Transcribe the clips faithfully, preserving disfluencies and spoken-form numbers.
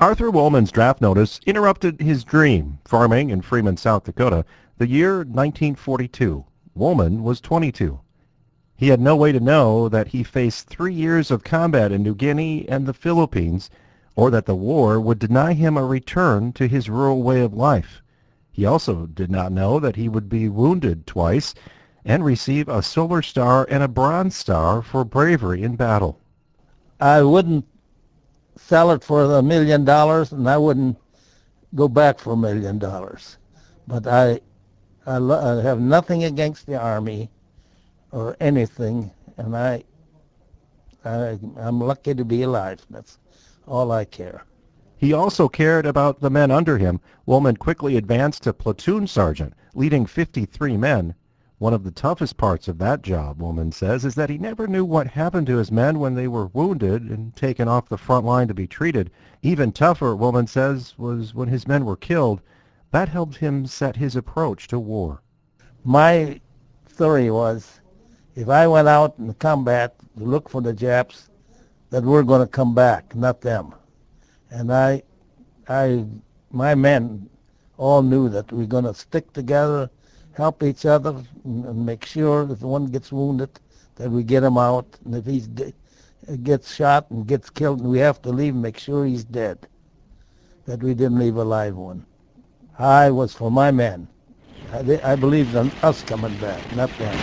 Arthur Woolman's draft notice interrupted his dream, farming in Freeman, South Dakota, the year nineteen forty-two. Woolman was twenty-two. He had no way to know that he faced three years of combat in New Guinea and the Philippines, or that the war would deny him a return to his rural way of life. He also did not know that he would be wounded twice and receive a Silver Star and a Bronze Star for bravery in battle. I wouldn't sell it for a million dollars, and I wouldn't go back for a million dollars. But I, I, lo- I have nothing against the Army or anything, and I, I, I'm lucky to be alive. That's all I care. He also cared about the men under him. Woolman quickly advanced to platoon sergeant, leading fifty-three men. One of the toughest parts of that job, Woolman says, is that he never knew what happened to his men when they were wounded and taken off the front line to be treated. Even tougher, Woolman says, was when his men were killed. That helped him set his approach to war. My theory was, if I went out in combat to look for the Japs, that we're going to come back, not them. And I, I, my men all knew that we're going to stick together, help each other, and make sure if one gets wounded, that we get him out. And if he gets shot and gets killed, and we have to leave, make sure he's dead, that we didn't leave a live one. I was for my men. I, I believed in us coming back, not them.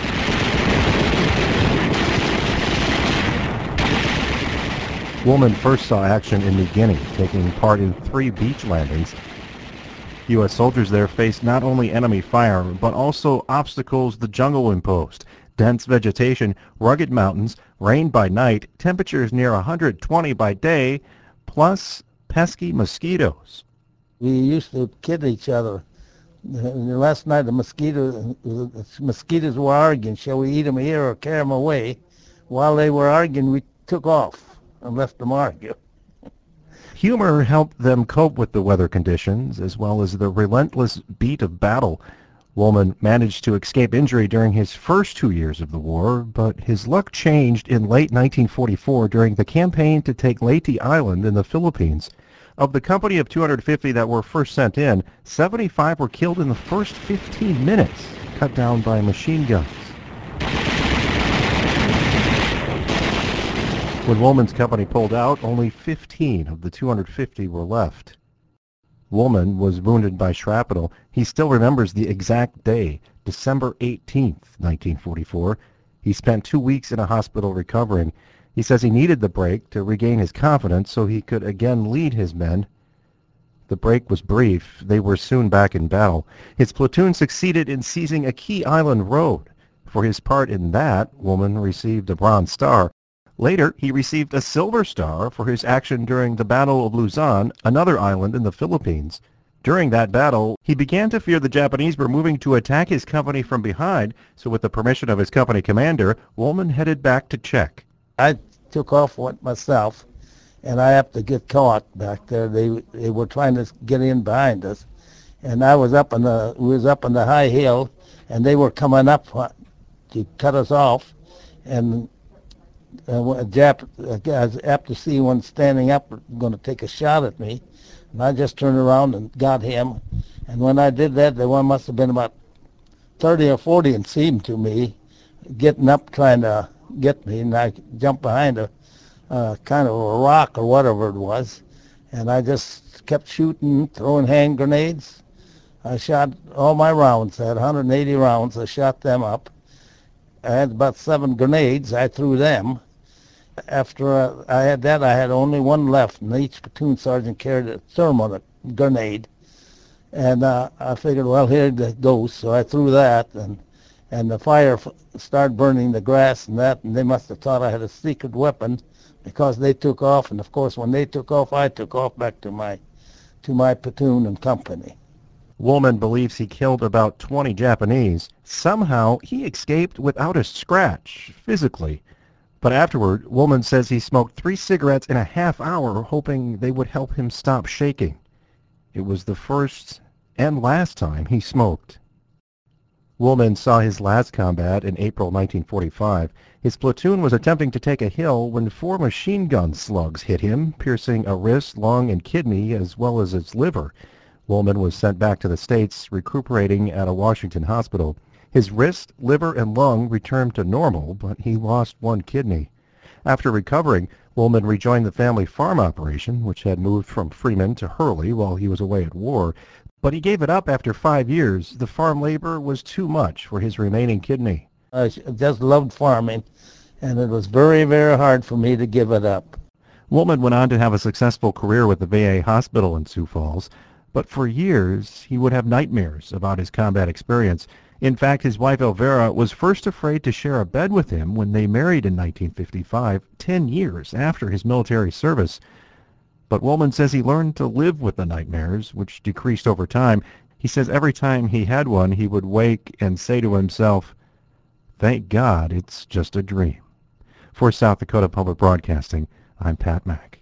Woolman first saw action in New Guinea, taking part in three beach landings. U S soldiers there faced not only enemy fire, but also obstacles the jungle imposed. Dense vegetation, rugged mountains, rain by night, temperatures near one hundred twenty by day, plus pesky mosquitoes. We used to kid each other. Last night the mosquito, the mosquitoes were arguing, shall we eat them here or carry them away? While they were arguing, we took off and left them argue. Humor helped them cope with the weather conditions, as well as the relentless beat of battle. Woolman managed to escape injury during his first two years of the war, but his luck changed in late nineteen forty-four during the campaign to take Leyte Island in the Philippines. Of the company of two hundred fifty that were first sent in, seventy-five were killed in the first fifteen minutes, cut down by machine guns. When Woolman's company pulled out, only fifteen of the two hundred fifty were left. Woolman was wounded by shrapnel. He still remembers the exact day, December eighteenth, nineteen forty-four. He spent two weeks in a hospital recovering. He says he needed the break to regain his confidence so he could again lead his men. The break was brief. They were soon back in battle. His platoon succeeded in seizing a key island road. For his part in that, Woolman received a Bronze Star. Later, he received a Silver Star for his action during the Battle of Luzon, another island in the Philippines. During that battle, he began to fear the Japanese were moving to attack his company from behind, so with the permission of his company commander, Woolman headed back to check. I took off with myself, and I happened to get caught back there. They they were trying to get in behind us, and I was up on the we was up on the high hill, and they were coming up to cut us off, and uh, a Jap, I was apt to see one standing up, going to take a shot at me, and I just turned around and got him. And when I did that, the one must have been about thirty or forty, and seemed to me, getting up trying to get me, and I jumped behind a uh, kind of a rock or whatever it was, and I just kept shooting, throwing hand grenades. I shot all my rounds. I had one hundred eighty rounds. I shot them up. I had about seven grenades. I threw them. After uh, I had that, I had only one left, and each platoon sergeant carried a thermal grenade. And uh, I figured, well, here it goes. So I threw that, and and the fire f- started burning the grass and that, and they must have thought I had a secret weapon because they took off. And of course, when they took off, I took off back to my to my platoon and company. Woolman believes he killed about twenty Japanese. Somehow, he escaped without a scratch, physically. But afterward, Woolman says he smoked three cigarettes in a half hour, hoping they would help him stop shaking. It was the first and last time he smoked. Woolman saw his last combat in April nineteen forty-five. His platoon was attempting to take a hill when four machine gun slugs hit him, piercing a wrist, lung, and kidney, as well as his liver. Woolman was sent back to the States, recuperating at a Washington hospital. His wrist, liver, and lung returned to normal, but he lost one kidney. After recovering, Woolman rejoined the family farm operation, which had moved from Freeman to Hurley while he was away at war, but he gave it up after five years. The farm labor was too much for his remaining kidney. I just loved farming, and it was very, very hard for me to give it up. Woolman went on to have a successful career with the V A hospital in Sioux Falls, but for years he would have nightmares about his combat experience. In fact, his wife Elvira was first afraid to share a bed with him when they married in nineteen fifty-five, ten years after his military service. But Woolman says he learned to live with the nightmares, which decreased over time. He says every time he had one, he would wake and say to himself, "Thank God it's just a dream." For South Dakota Public Broadcasting, I'm Pat Mack.